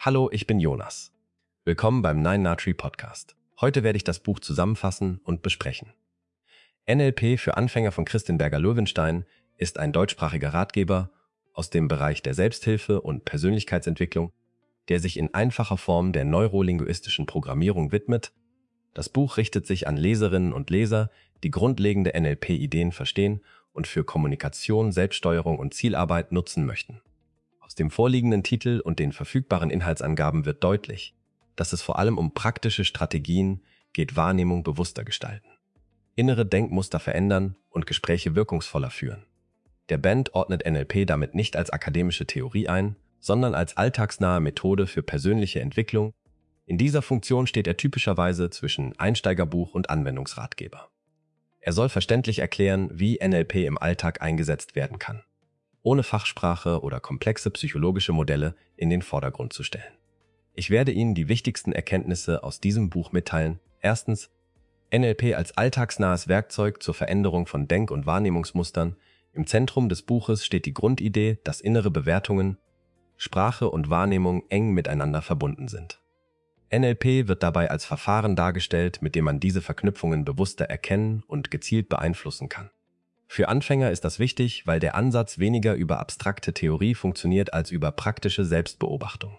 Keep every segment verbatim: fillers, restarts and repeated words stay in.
Hallo, ich bin Jonas. Willkommen beim Nine Na Tree Podcast. Heute werde ich das Buch zusammenfassen und besprechen. N L P für Anfänger von Kristin Berger-Löwenstein ist ein deutschsprachiger Ratgeber aus dem Bereich der Selbsthilfe und Persönlichkeitsentwicklung, der sich in einfacher Form der neurolinguistischen Programmierung widmet. Das Buch richtet sich an Leserinnen und Leser, die grundlegende N L P-Ideen verstehen und für Kommunikation, Selbststeuerung und Zielarbeit nutzen möchten. Aus dem vorliegenden Titel und den verfügbaren Inhaltsangaben wird deutlich, dass es vor allem um praktische Strategien geht, Wahrnehmung bewusster gestalten, innere Denkmuster verändern und Gespräche wirkungsvoller führen. Der Band ordnet N L P damit nicht als akademische Theorie ein, sondern als alltagsnahe Methode für persönliche Entwicklung. In dieser Funktion steht er typischerweise zwischen Einsteigerbuch und Anwendungsratgeber. Er soll verständlich erklären, wie N L P im Alltag eingesetzt werden kann, ohne Fachsprache oder komplexe psychologische Modelle in den Vordergrund zu stellen. Ich werde Ihnen die wichtigsten Erkenntnisse aus diesem Buch mitteilen. Erstens, N L P als alltagsnahes Werkzeug zur Veränderung von Denk- und Wahrnehmungsmustern. Im Zentrum des Buches steht die Grundidee, dass innere Bewertungen, Sprache und Wahrnehmung eng miteinander verbunden sind. N L P wird dabei als Verfahren dargestellt, mit dem man diese Verknüpfungen bewusster erkennen und gezielt beeinflussen kann. Für Anfänger ist das wichtig, weil der Ansatz weniger über abstrakte Theorie funktioniert als über praktische Selbstbeobachtung.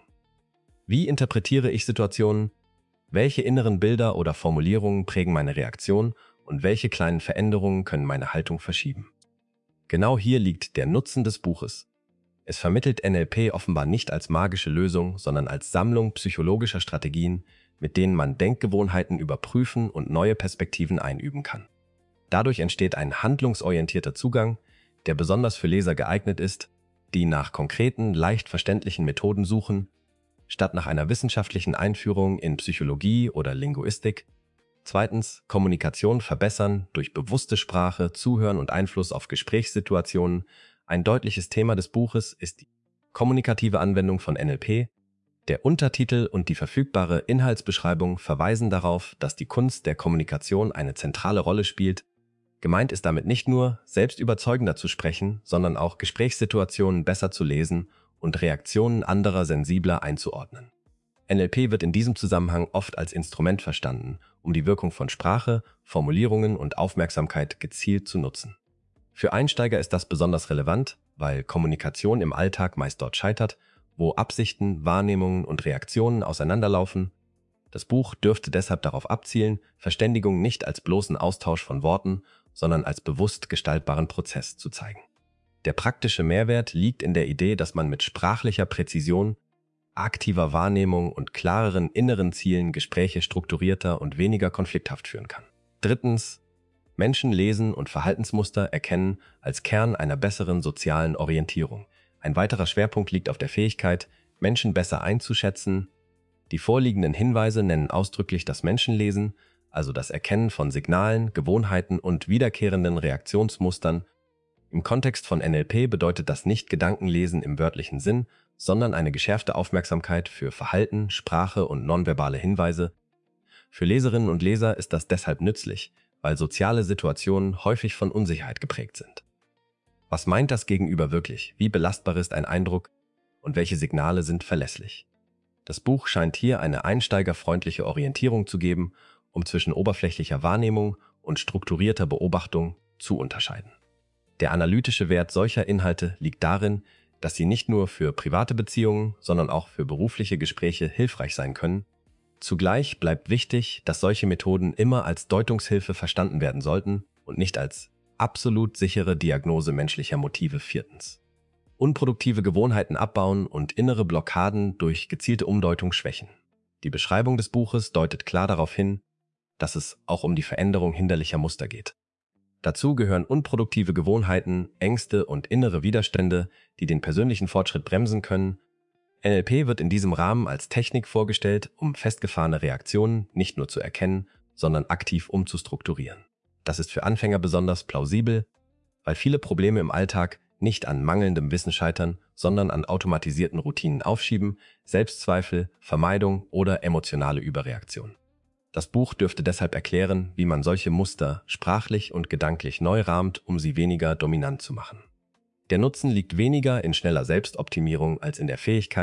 Wie interpretiere ich Situationen? Welche inneren Bilder oder Formulierungen prägen meine Reaktion und welche kleinen Veränderungen können meine Haltung verschieben? Genau hier liegt der Nutzen des Buches. Es vermittelt N L P offenbar nicht als magische Lösung, sondern als Sammlung psychologischer Strategien, mit denen man Denkgewohnheiten überprüfen und neue Perspektiven einüben kann. Dadurch entsteht ein handlungsorientierter Zugang, der besonders für Leser geeignet ist, die nach konkreten, leicht verständlichen Methoden suchen, statt nach einer wissenschaftlichen Einführung in Psychologie oder Linguistik. Zweitens, Kommunikation verbessern durch bewusste Sprache, Zuhören und Einfluss auf Gesprächssituationen. Ein deutliches Thema des Buches ist die kommunikative Anwendung von N L P. Der Untertitel und die verfügbare Inhaltsbeschreibung verweisen darauf, dass die Kunst der Kommunikation eine zentrale Rolle spielt. Gemeint ist damit nicht nur, selbst überzeugender zu sprechen, sondern auch Gesprächssituationen besser zu lesen und Reaktionen anderer sensibler einzuordnen. N L P wird in diesem Zusammenhang oft als Instrument verstanden, um die Wirkung von Sprache, Formulierungen und Aufmerksamkeit gezielt zu nutzen. Für Einsteiger ist das besonders relevant, weil Kommunikation im Alltag meist dort scheitert, wo Absichten, Wahrnehmungen und Reaktionen auseinanderlaufen. Das Buch dürfte deshalb darauf abzielen, Verständigung nicht als bloßen Austausch von Worten, sondern als bewusst gestaltbaren Prozess zu zeigen. Der praktische Mehrwert liegt in der Idee, dass man mit sprachlicher Präzision, aktiver Wahrnehmung und klareren inneren Zielen Gespräche strukturierter und weniger konflikthaft führen kann. Drittens, Menschen lesen und Verhaltensmuster erkennen als Kern einer besseren sozialen Orientierung. Ein weiterer Schwerpunkt liegt auf der Fähigkeit, Menschen besser einzuschätzen. Die vorliegenden Hinweise nennen ausdrücklich das Menschenlesen, also das Erkennen von Signalen, Gewohnheiten und wiederkehrenden Reaktionsmustern. Im Kontext von N L P bedeutet das nicht Gedankenlesen im wörtlichen Sinn, sondern eine geschärfte Aufmerksamkeit für Verhalten, Sprache und nonverbale Hinweise. Für Leserinnen und Leser ist das deshalb nützlich, weil soziale Situationen häufig von Unsicherheit geprägt sind. Was meint das Gegenüber wirklich? Wie belastbar ist ein Eindruck? Und welche Signale sind verlässlich? Das Buch scheint hier eine einsteigerfreundliche Orientierung zu geben, um zwischen oberflächlicher Wahrnehmung und strukturierter Beobachtung zu unterscheiden. Der analytische Wert solcher Inhalte liegt darin, dass sie nicht nur für private Beziehungen, sondern auch für berufliche Gespräche hilfreich sein können. Zugleich bleibt wichtig, dass solche Methoden immer als Deutungshilfe verstanden werden sollten und nicht als absolut sichere Diagnose menschlicher Motive. Viertens. Unproduktive Gewohnheiten abbauen und innere Blockaden durch gezielte Umdeutung schwächen. Die Beschreibung des Buches deutet klar darauf hin, dass es auch um die Veränderung hinderlicher Muster geht. Dazu gehören unproduktive Gewohnheiten, Ängste und innere Widerstände, die den persönlichen Fortschritt bremsen können. N L P wird in diesem Rahmen als Technik vorgestellt, um festgefahrene Reaktionen nicht nur zu erkennen, sondern aktiv umzustrukturieren. Das ist für Anfänger besonders plausibel, weil viele Probleme im Alltag nicht an mangelndem Wissen scheitern, sondern an automatisierten Routinen aufschieben, Selbstzweifel, Vermeidung oder emotionale Überreaktion. Das Buch dürfte deshalb erklären, wie man solche Muster sprachlich und gedanklich neu rahmt, um sie weniger dominant zu machen. Der Nutzen liegt weniger in schneller Selbstoptimierung als in der Fähigkeit,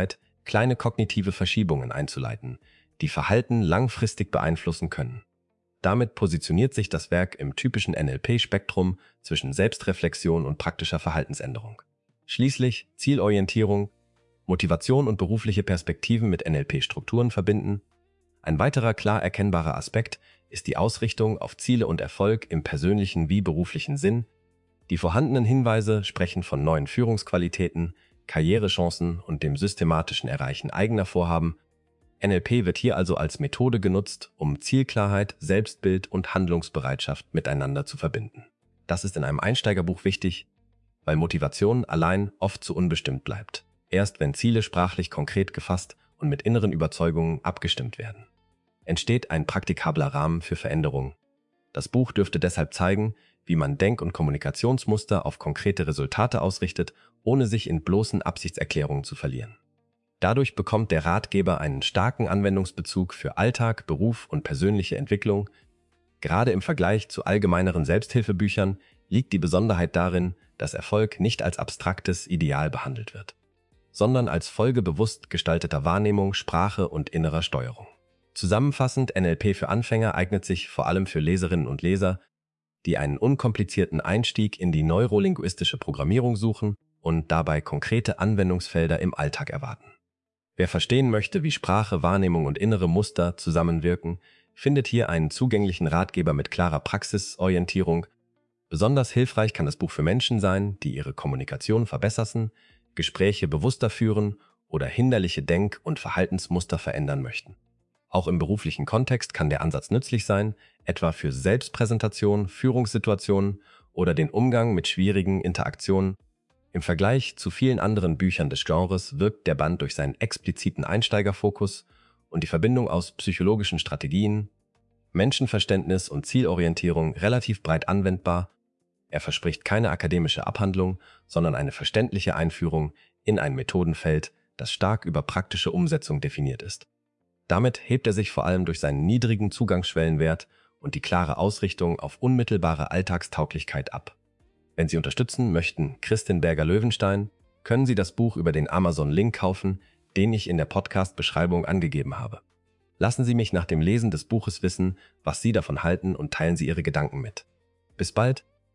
kleine kognitive Verschiebungen einzuleiten, die Verhalten langfristig beeinflussen können. Damit positioniert sich das Werk im typischen N L P-Spektrum zwischen Selbstreflexion und praktischer Verhaltensänderung. Schließlich Zielorientierung, Motivation und berufliche Perspektiven mit N L P-Strukturen verbinden. Ein weiterer klar erkennbarer Aspekt ist die Ausrichtung auf Ziele und Erfolg im persönlichen wie beruflichen Sinn. Die vorhandenen Hinweise sprechen von neuen Führungsqualitäten, Karrierechancen und dem systematischen Erreichen eigener Vorhaben. N L P wird hier also als Methode genutzt, um Zielklarheit, Selbstbild und Handlungsbereitschaft miteinander zu verbinden. Das ist in einem Einsteigerbuch wichtig, weil Motivation allein oft zu unbestimmt bleibt. Erst wenn Ziele sprachlich konkret gefasst und mit inneren Überzeugungen abgestimmt werden, entsteht ein praktikabler Rahmen für Veränderung. Das Buch dürfte deshalb zeigen, wie man Denk- und Kommunikationsmuster auf konkrete Resultate ausrichtet, ohne sich in bloßen Absichtserklärungen zu verlieren. Dadurch bekommt der Ratgeber einen starken Anwendungsbezug für Alltag, Beruf und persönliche Entwicklung. Gerade im Vergleich zu allgemeineren Selbsthilfebüchern liegt die Besonderheit darin, dass Erfolg nicht als abstraktes Ideal behandelt wird, sondern als Folge bewusst gestalteter Wahrnehmung, Sprache und innerer Steuerung. Zusammenfassend, N L P für Anfänger eignet sich vor allem für Leserinnen und Leser, die einen unkomplizierten Einstieg in die neurolinguistische Programmierung suchen und dabei konkrete Anwendungsfelder im Alltag erwarten. Wer verstehen möchte, wie Sprache, Wahrnehmung und innere Muster zusammenwirken, findet hier einen zugänglichen Ratgeber mit klarer Praxisorientierung. Besonders hilfreich kann das Buch für Menschen sein, die ihre Kommunikation verbessern, Gespräche bewusster führen oder hinderliche Denk- und Verhaltensmuster verändern möchten. Auch im beruflichen Kontext kann der Ansatz nützlich sein, etwa für Selbstpräsentation, Führungssituationen oder den Umgang mit schwierigen Interaktionen. Im Vergleich zu vielen anderen Büchern des Genres wirkt der Band durch seinen expliziten Einsteigerfokus und die Verbindung aus psychologischen Strategien, Menschenverständnis und Zielorientierung relativ breit anwendbar. Er verspricht keine akademische Abhandlung, sondern eine verständliche Einführung in ein Methodenfeld, das stark über praktische Umsetzung definiert ist. Damit hebt er sich vor allem durch seinen niedrigen Zugangsschwellenwert und die klare Ausrichtung auf unmittelbare Alltagstauglichkeit ab. Wenn Sie unterstützen möchten, Kristin Berger-Löwenstein, können Sie das Buch über den Amazon-Link kaufen, den ich in der Podcast-Beschreibung angegeben habe. Lassen Sie mich nach dem Lesen des Buches wissen, was Sie davon halten und teilen Sie Ihre Gedanken mit. Bis bald!